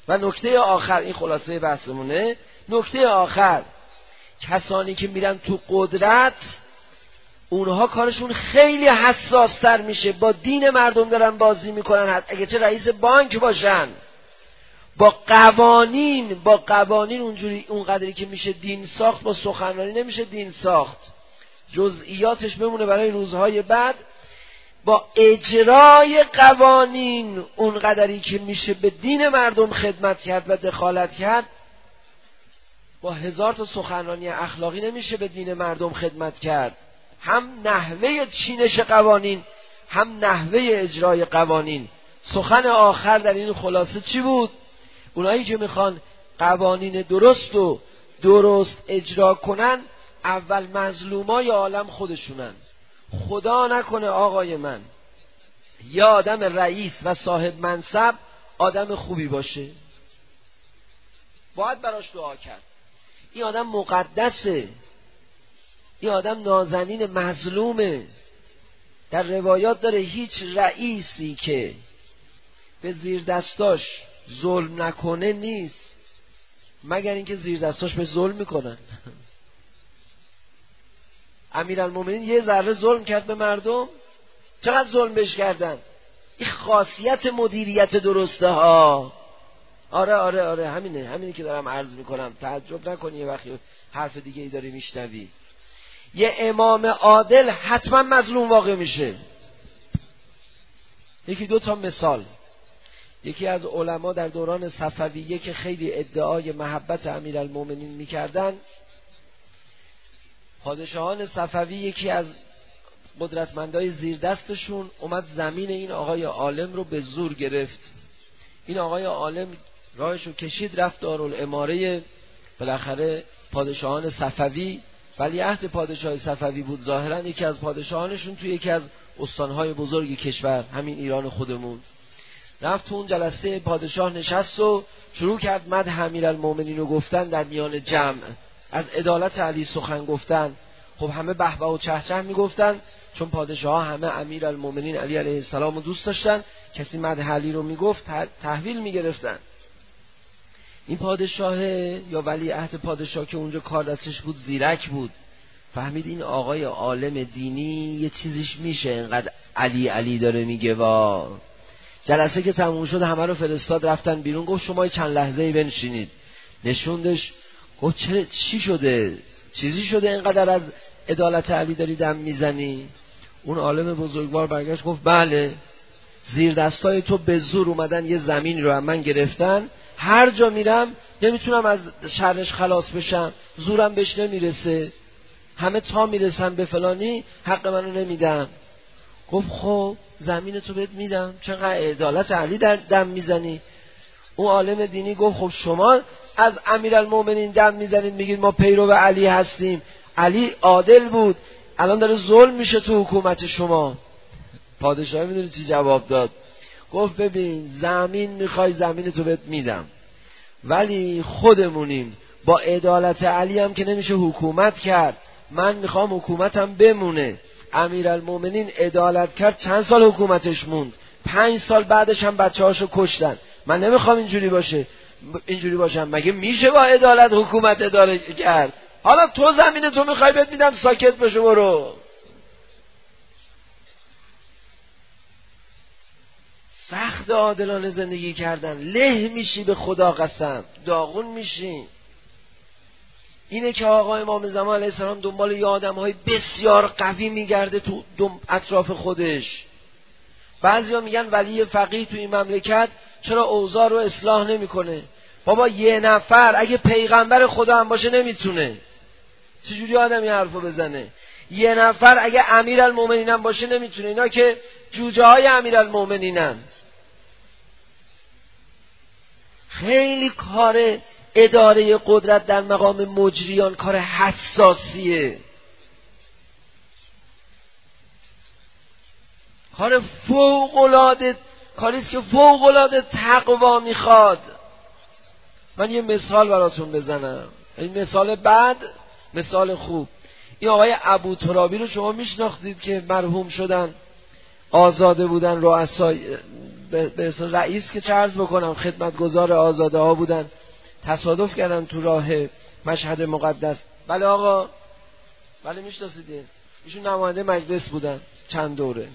و نکته آخر، این خلاصه بحثمونه، نکته آخر، کسانی که میرن تو قدرت اونها کارشون خیلی حساستر میشه، با دین مردم دارن بازی میکنن، اگه چه رئیس بانک باشن، با قوانین با قوانین اونجوری اونقدری که میشه دین ساخت، با سخنرانی نمیشه دین ساخت، جزئیاتش بمونه برای روزهای بعد. با اجرای قوانین اونقدری که میشه به دین مردم خدمت کرد و دخالت کرد. با هزار تا سخنرانی اخلاقی نمیشه به دین مردم خدمت کرد. هم نحوه چینش قوانین، هم نحوه اجرای قوانین. سخن آخر در این خلاصه چی بود؟ اونایی که میخوان قوانین درست و درست اجرا کنن، اول مظلومای عالم خودشونن. خدا نکنه آقای من یا آدم رئیس و صاحب منصب آدم خوبی باشه، باید براش دعا کرد. این آدم مقدسه، این آدم نازنین مظلومه. در روایات داره هیچ رئیسی که به زیر دستاش ظلم نکنه نیست، مگر اینکه زیر دستاش به ظلم میکنن. امیرالمومنین یه ذره ظلم کرد به مردم؟ چقدر ظلم بهش کردن؟ این خاصیت مدیریت درسته ها. آره آره آره همینه همینه که دارم عرض میکنم. تعجب نکنی یه وقتی حرف دیگه ای داری میشنوی. یه امام عادل حتما مظلوم واقع میشه. یکی دو تا مثال. یکی از علما در دوران صفویه که خیلی ادعای محبت امیرالمومنین میکردن، پادشاهان صفوی یکی از قدرتمندای زیر دستشون اومد زمین این آقای عالم رو به زور گرفت. این آقای عالم راهشو کشید رفت دارالاماره. بالاخره پادشاهان صفوی، ولی عهد پادشاه صفوی بود، ظاهرا یکی از پادشاهانشون توی یکی از استانهای بزرگ کشور، همین ایران خودمون، رفت تو اون جلسه پادشاه نشست و شروع کرد مدح امیرالمومنین رو گفتن در میان جمع، از عدالت علی سخن گفتن. خب همه به به و چه چه میگفتن، چون پادشاه همه امیرالمومنین علی علیه السلام رو دوست داشتن، کسی مدح علی رو میگفت تحویل میگرفتن. این پادشاه یا ولی عهد پادشاه که اونجا کار دستش بود زیرک بود، فهمید این آقای عالم دینی یه چیزیش میشه، اینقدر علی علی داره میگه. وا جلسه که تموم شد همه رو فرستاد رفتن بیرون، گفت شما چند لحظه‌ای بنشینید. نشوندش، گفت چه چی شده؟ چیزی شده اینقدر از عدالت علی داری دم میزنی؟ اون عالم بزرگوار برگشت گفت بله، زیر دستای تو به زور اومدن یه زمین رو من گرفتن، هر جا میرم نمیتونم از شرش خلاص بشم، زورم بهش نمیرسه، همه تا میرسن به فلانی حق منو نمیدن. گفت خب زمین تو بهت میدم، چقدر عدالت علی در دم میزنی؟ اون عالم دینی گفت خب شما از امیرالمومنین دم میزنید میگید ما پیرو علی هستیم، علی عادل بود، الان داره ظلم میشه تو حکومت شما. پادشاه میدونی چی جواب داد؟ گفت ببین زمین میخوای زمین تو بهت میدم، ولی خودمونیم، با عدالت علی هم که نمیشه حکومت کرد، من میخوام حکومتم بمونه. امیرالمومنین عدالت کرد، چند سال حکومتش موند، پنج سال بعدش هم بچه هاشو کشتن. من نمیخوام اینجوری باشه اینجوری باشم. مگه میشه با عدالت حکومت اداره کرد؟ حالا تو زمین تو میخوای بهت میدم، ساکت بشو برو. سخت عادلانه زندگی کردن، له میشی به خدا قسم، داغون میشی. اینه که آقا امام زمان علیه السلام دنبال یه آدم‌های بسیار قوی میگرده تو اطراف خودش. بعضیا میگن ولی فقیه تو این مملکت چرا اوضاع رو اصلاح نمیکنه؟ بابا یه نفر اگه پیغمبر خدا هم باشه نمیتونه. چجوری آدمی حرفو بزنه؟ یه نفر اگه امیرالمومنین هم باشه نمیتونه. اینا که جوجه های امیرالمومنینن. خیلی کار اداره قدرت در مقام مجریان کار حساسیه، کار فوق العاده، کاریست که فوق العاده تقوا میخواد. من یه مثال براتون بزنم، این مثال بعد مثال خوب. این آقای ابو ترابی رو شما میشناختید که مرحوم شدن، آزاده بودن، رؤسای به اصطلاح رئیس که چه عرض بکنم خدمتگزار آزاده ها بودن، تصادف کردن تو راه مشهد مقدس. بله آقا، بله میشناسیده، ایشون نماینده مجلس بودن چند دوره.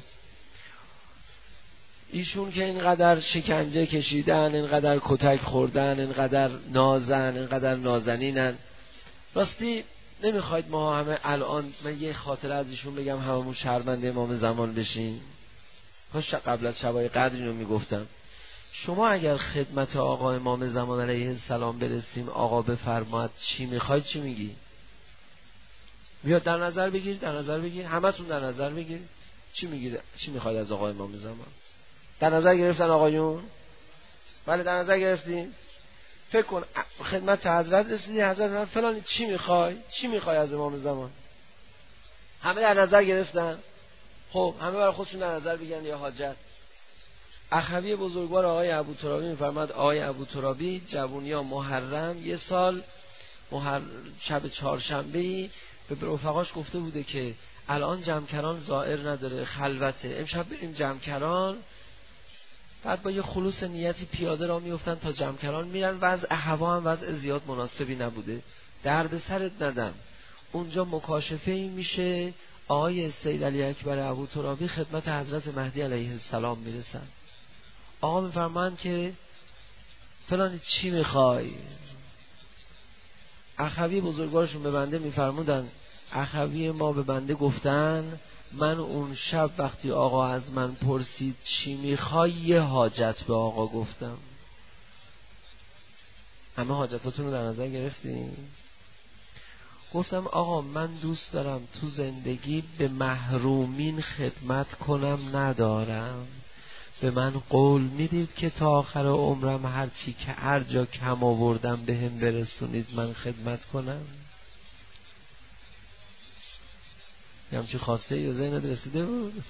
ایشون که اینقدر شکنجه کشیدن، اینقدر کتک خوردن، اینقدر نازن، اینقدر نازنینن، راستی نمیخواید ما همه الان من یه خاطره از ایشون بگم هممون شرمنده امام زمان بشین؟ کاش قبل از شبای قدر اینو میگفتم. شما اگر خدمت آقا امام زمان علیه السلام برسیم، آقا بفرماد چی میخواید چی میگی؟ بیاد در نظر بگیر، در نظر بگیر، همتون در نظر بگیر چی میگید، چی میخواید از آقا امام زمان؟ در نظر گرفتن آقایون؟ بله در نظر گرفتین؟ فکر کن خدمت حضرت رسیدی، حضرت من فلان چی میخوای؟ چی میخوای از امام زمان؟ همه در نظر گرفتن؟ خب همه برای خودشون در نظر بگن یا حاجت. اخوی بزرگوار آقای ابوترابی میفرماد آقای ابوترابی جوونیا محرم یه سال محرم شب چهارشنبه‌ای به رفقاش گفته بوده که الان جمکران زائر نداره، خلوته، امشب بریم جمکران. بعد با یه خلوص نیتی پیاده را میافتن تا جمکران میرن. وضع هوا هم وضع زیاد مناسبی نبوده، درد سرت ندم. اونجا مکاشفه ای میشه، آقای سید علی اکبر ابوترابی خدمت حضرت مهدی علیه السلام میرسن. آقا میفرمان که فلانی چی میخوای؟ اخوی بزرگوارشون به بنده میفرمودن اخوی ما به بنده گفتن من اون شب وقتی آقا از من پرسید چی میخوای یه حاجت به آقا گفتم. همه حاجتاتون رو در نظر گرفتین؟ گفتم آقا من دوست دارم تو زندگی به محرومین خدمت کنم، ندارم. به من قول میدید که تا آخر عمرم هر چی که هر جا کم آوردم به هم برسونید من خدمت کنم؟ یه همچی خواسته یا ذهنت رسیده بود؟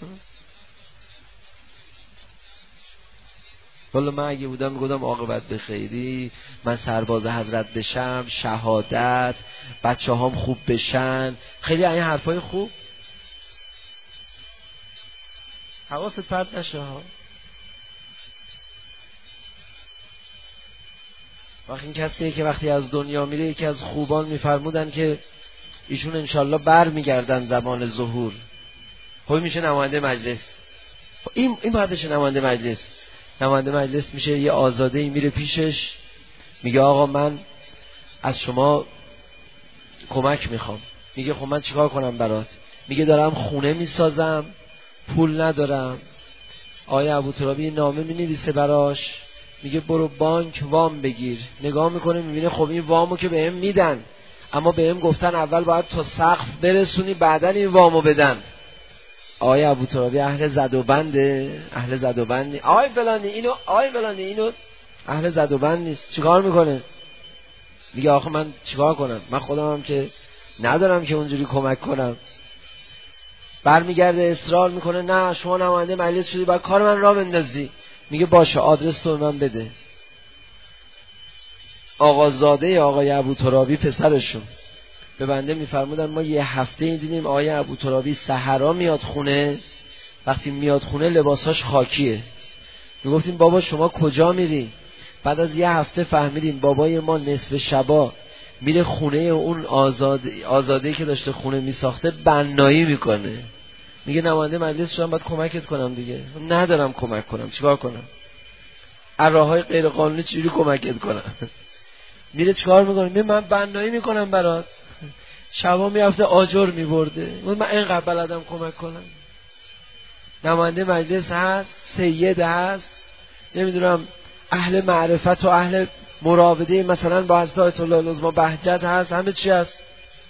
والا من اگه بودم میگفتم عاقبت به خیری، من سرباز حضرت بشم، شهادت، بچه هام خوب بشن، خیلی این حرفای خوب. حواست پرت نشه ها. وقتی این کسیه که وقتی از دنیا میره، یکی از خوبان میفرمودن که ایشون انشالله بر میگردن زمان ظهور، خب میشه نماینده مجلس. این این باید بشه نماینده مجلس. نماینده مجلس میشه یه آزاده ای میره پیشش میگه آقا من از شما کمک میخوام. میگه خب من چیکار کنم برات؟ میگه دارم خونه میسازم، پول ندارم. آقای ابوترابی نامه مینویسه براش، میگه برو بانک وام بگیر. نگاه میکنه میبینه خب این وامو که بهم میدن، اما بهم گفتن اول باید تا سقف برسونی بعدن این وامو بدن. آقای ابوترابی اهل زد و بنده، اهل زد و بند نیست. آقای فلانی اینو، آقای فلانی اینو، اهل زد و بند نیست. چیکار میکنه؟ میگه آخه من چیکار کنم؟ من خودم هم که ندارم که اونجوری کمک کنم. برمیگرده اصرار میکنه نه شما نماینده مجلس شدی باید کار من را بندازی. میگه باشه آدرس تو من بده. آقازاده آقای ابوترابی پسرشون به بنده میفرمودن ما یه هفته این دیدیم آقای ابوترابی سحرا میاد خونه، وقتی میاد خونه لباساش خاکیه. میگفتیم بابا شما کجا میری؟ بعد از یه هفته فهمیدیم بابای ما نصف شبا میره خونه اون آزاده آزاده که داشته خونه میساخته بنایی میکنه. میگه نماینده مجلس شدم باید کمکت کنم دیگه. ندارم کمک کنم، چیکار کنم؟ راههای غیر قانونی چجوری کمکت کنم؟ میره چیکار میکنه؟ میگه من بنایی میکنم برات. شبا میرفته آجر میبرده. من اینقدر بلدم کمک کنم. نماینده مجلس هست، سید هست، نمیدونم اهل معرفت و اهل مراوده مثلا با حضرت آیت الله العظمی بهجت هست، همه چی هست.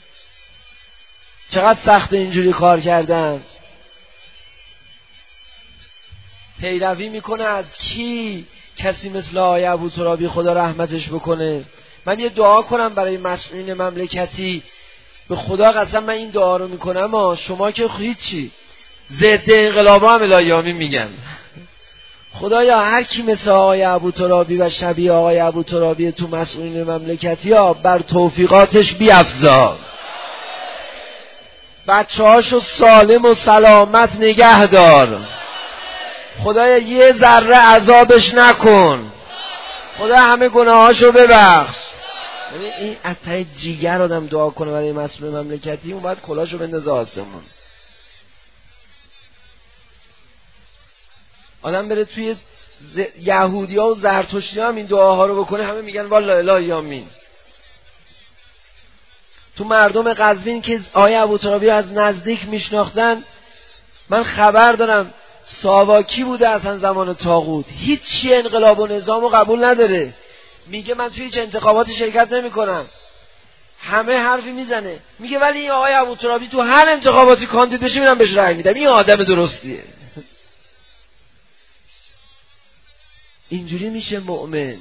چقدر سخت اینجوری کار کردن. پیروی میکنه از کی؟ کسی مثل آقای ابوترابی خدا رحمتش بکنه. من یه دعا کنم برای مسئولین مملکتی، به خدا قسم من این دعا رو میکنم ها. شما که هیچی، ضد انقلابا هم الهیامی میگن خدایا هر کی مثل آقای ابوترابی و شبیه آقای ابوترابی تو مسئولین مملکتی ها بر توفیقاتش بیفزا، بچه هاشو سالم و سلامت نگه دار، خدایا یه ذره عذابش نکن، خدا همه گناهاشو ببخش. ببین این از ته جیگر آدم دعا کنه برای مسئول مملکتی، اون باید کلاشو بندازه آسمون. آدم بره توی ز... یهودی ها و زرتشتی ها هم این دعاها رو بکنه، همه میگن والله اله آمین. تو مردم قزوین که آیه ابوترابی از نزدیک میشناختن، من خبر دارم ساواکی بوده اصلا زمان طاغوت، هیچی انقلاب و نظام رو قبول نداره، میگه من توی هیچ انتخاباتی شرکت نمی کنم. همه حرفی میزنه، میگه ولی این آقای ابوترابی تو هر انتخاباتی کاندید بشه میرم بهش رأی میدم، این آدم درستیه. اینجوری میشه مؤمن.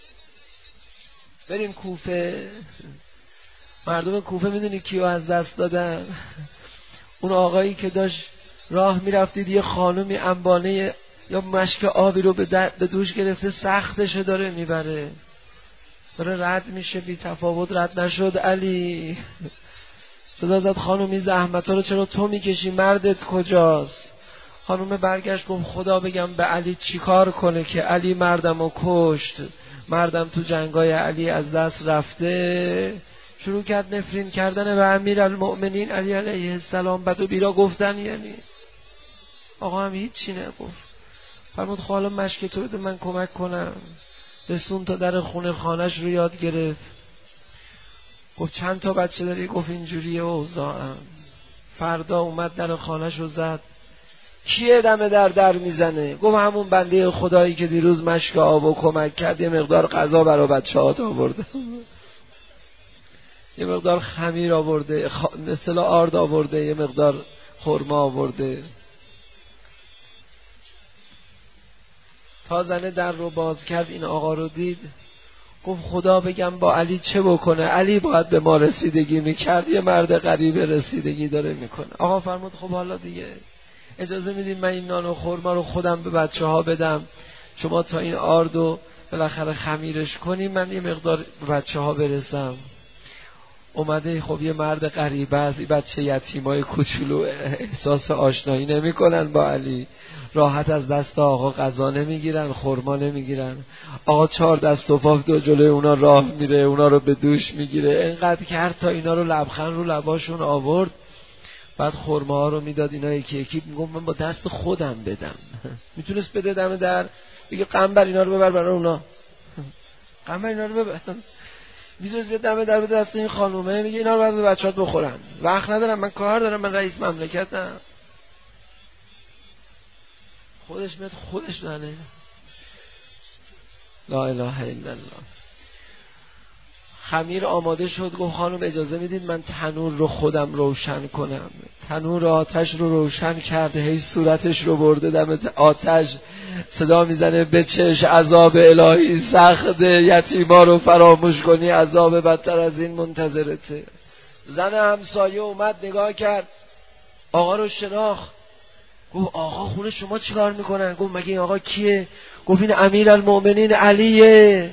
بریم کوفه. مردم کوفه میدونی کیو از دست دادن؟ اون آقایی که داشت راه میرفتید یه خانومی انبانه یا مشک آبی رو به دوش گرفته، سختشو داره میبره، داره رد میشه، بی تفاوت رد نشد. علی صدا زد خانومی زحمت ها رو چرا تو میکشی، مردت کجاست؟ خانوم برگشت گفت خدا بگم به علی چیکار کنه که علی مردم رو کشت، مردم تو جنگای علی از دست رفته. شروع کرد نفرین کردن به امیر المؤمنین علی علیه السلام، بد و بیرا گفتن. یعنی آقا هم هیچی نگفت، فرمود حالا مشک تو بده من کمک کنم. رسون تا در خونه خانش رو یاد گرفت. گفت چند تا بچه داری؟ گفت اینجوریه اوضاعم. فردا اومد در خانش رو زد. کیه دم در در میزنه؟ گفت همون بنده خدایی که دیروز مشک آب و کمک کرد، یه مقدار غذا برای بچه هات آورده، یه مقدار خمیر آورده، خ... مثلا آرد آورده، یه مقدار خرما آورده. تا زنه در رو باز کرد، این آقا رو دید، گفت خدا بگم با علی چه بکنه، علی باید به ما رسیدگی میکرد، یه مرد غریب رسیدگی داره میکنه. آقا فرمود خب حالا دیگه اجازه میدین من این نان و خرما رو خودم به بچه ها بدم، شما تا این آرد و بالاخره خمیرش کنی، من یه مقدار به بچه ها برسم. اومده خب یه مرد غریبه است، این بچه یتیمای کوچولو احساس آشنایی نمی کنن با علی، راحت از دست آقا غذا نمیگیرن، خرما نمیگیرن. آقا چهار دست و پا دو جلوی اونا راه میره، اونا رو به دوش میگیره، انقدر کرد تا اینا رو لبخند رو لباشون آورد. بعد خرما ها رو میداد، اینا یکی یکی. میگم من با دست خودم بدم. میتونست بده دم در بگه قنبر اینا رو ببر برای اونا، قنبر اینا رو ببر، میذارید به دم در به دست این خانومه، میگه اینا رو بعد بچه‌هات بخورن. وقت ندارم، من کار دارم، من رئیس مملکتم. خودش میاد خودش دانه. لا اله الا الله. خمیر آماده شد. گفت خانم اجازه میدید من تنور رو خودم روشن کنم. تنور آتش رو روشن کرد، هی صورتش رو برده دم آتش، صدا میزنه بچش، عذاب الهی سخته، یتیما رو فراموش کنی، عذاب بدتر از این منتظرته. زن همسایه اومد نگاه کرد، آقا رو شناخت. گفت آقا خونه شما چیکار میکنن؟ گفت مگه این آقا کیه؟ گفت این امیر المؤمنین علیه.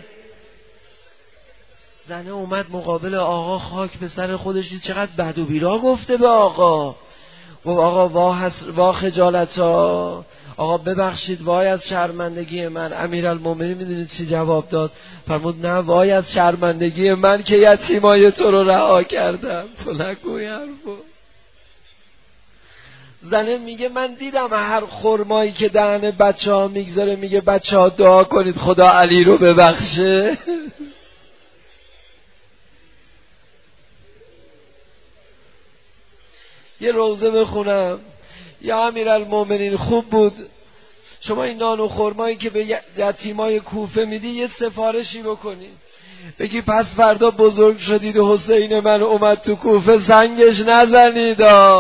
زنه اومد مقابل آقا، خاک به سر خودش دید چقدر بد و بیرا گفته به آقا. گفت آقا وا حس... وا خجالتا، آقا ببخشید، وای از شرمندگی من. امیر المؤمنین میدونید چی جواب داد؟ فرمود نه وای از شرمندگی من که یتیمای تو رو رها کردم. تو نگوی حرفو. زنه میگه من دیدم هر خرمایی که دهن بچه ها میگذاره میگه بچه ها دعا کنید خدا علی رو ببخشه. یه روزه بخونم. یا امیرالمومنین خوب بود شما این نان و خرمایی که به یتیمای کوفه میدی یه سفارشی بکنی، بگی پس فردا بزرگ شدید و حسین من اومد تو کوفه سنگش نزنید.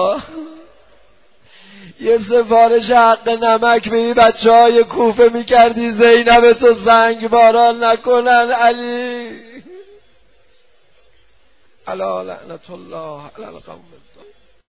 یه سفارش حق نمک به این بچه های کوفه میکردی زینب تو زنگ باران نکنن. علی علی لعنت الله علی القوم الظالمین.